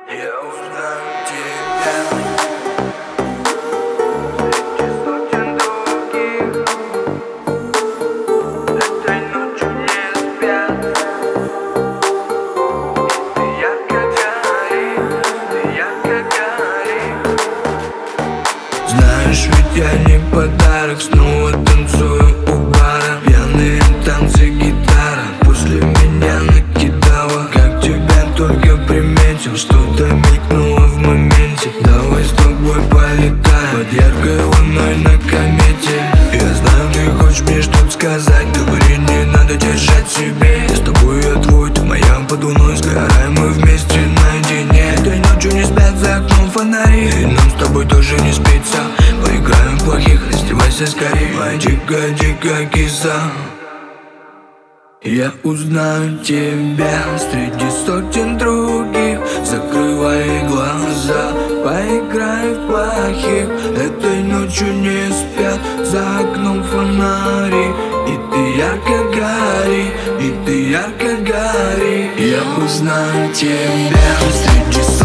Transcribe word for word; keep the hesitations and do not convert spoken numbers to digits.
Я узнаю тебя среди сотен других. Этой ночью не спят. Ты ярко горишь, ты ярко горишь. Знаешь, ведь я не подарок. Снова танцую у бара. Пьяные танцы, гитара после меня накидала. Как тебя только приметил, что-то мелькнуло в моменте. Давай с тобой полетаем под яркой луной на комете. Я знаю, ты хочешь мне что-то сказать. Говори, не надо держать в себе. Я с тобой, я твой, ты моя, под луной сгораем мы вместе наедине. Этой ночью не спят за окном фонари, и нам с тобой тоже не спится. Поиграем в плохих, раздевайся скорее, моя дикая-дикая киса. Я узнаю тебя среди сотен других. Закрывай глаза, поиграй в плохих. Этой ночью не спят за окном фонари. И ты ярко гори, и ты ярко гори. Я узнаю тебя среди